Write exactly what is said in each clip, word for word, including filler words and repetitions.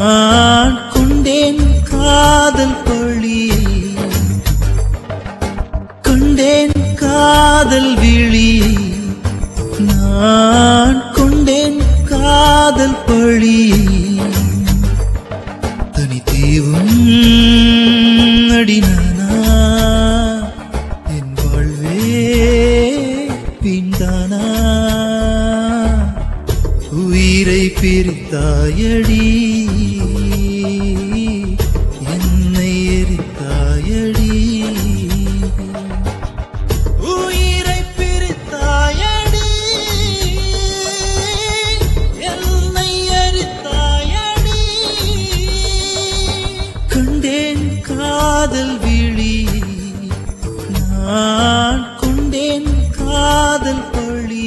நான் கொண்டேன் காதல் பொழியை, கொண்டேன் காதல் விழியை, நான் கொண்டேன் காதல் பொழியை. தனித்தீவும் அடினானா என் வாழ்வே பின்தானா, உயிரை பிரித்தாயடி என்னை எரித்தாயடி, உயிரை பிரித்தாயடி என்னை எரித்தாயடி. கண்டேன் காதல் விழி, நான் கொண்டேன் காதல் பொழி.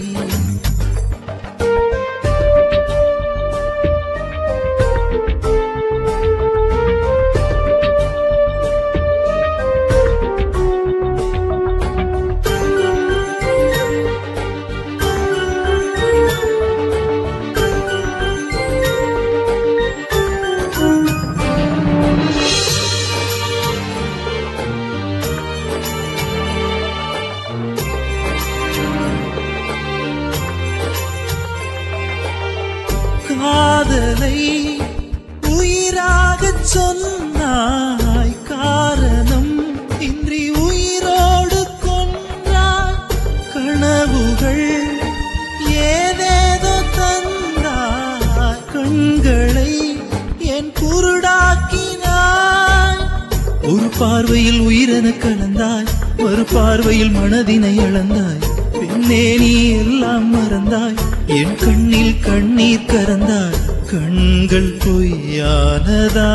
காதலை உயிராகச் சொன்னாய், காரணம் இன்றி உயிரோடு கொன்றாய். கனவுகள் ஏதேதோ தந்தாய், கண்களை என் குருடாக்கினாய். ஒரு பார்வையில் உயிரென கலந்தாய், ஒரு பார்வையில் மனதினை இழந்தாய். பின்னே நீ எல்லாம் மறந்தாய், என் கண்ணில் கண்ணீர் கறந்தாய். கண்கள் பொய்யானதா,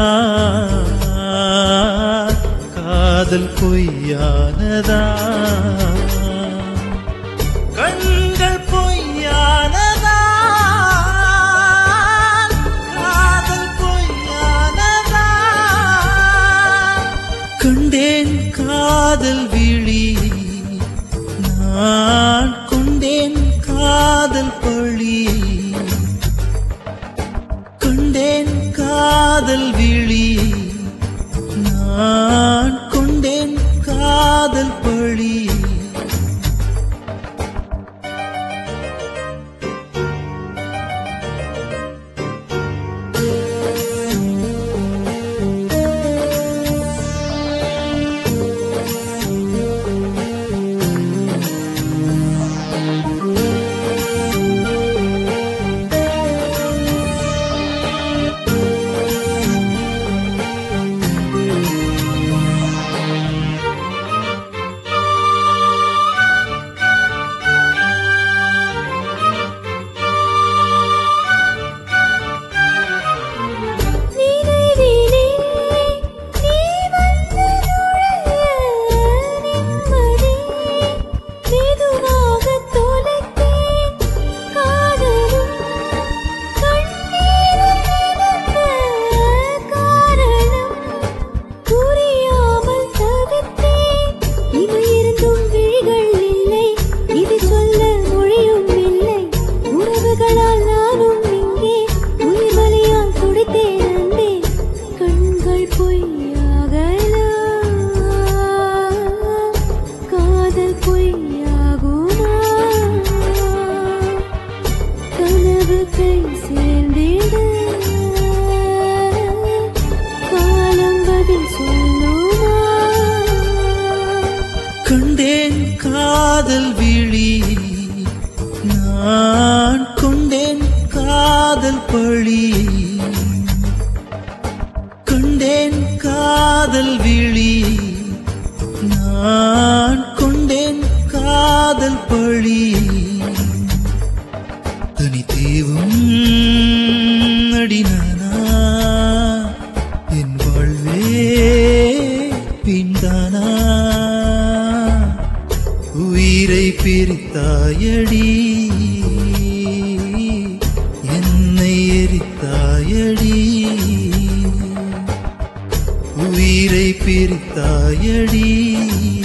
காதல் பொய்யானதா, கண்கள் பொய்யானதா, காதல் பொய்யானதா. கண்டேன் காதல் விழி, நான் கொண்டேன் காதல் பொழி. கொண்டேன் காதல் விழி, நான் கொண்டேன் காதல் பொழி. கண்டேன் காதல் விழி, நான் கொண்டேன் காதல் பொழி. கண்டேன் காதல் விழி, நான் கொண்டேன் காதல் பொழி. தனித்தீவும் அடினானா என் வாழ்வே பின்தானா, உயிரை பிரித்தாயடி என்னை எரித்தாயடி, உயிரை பிரித்தாயடி.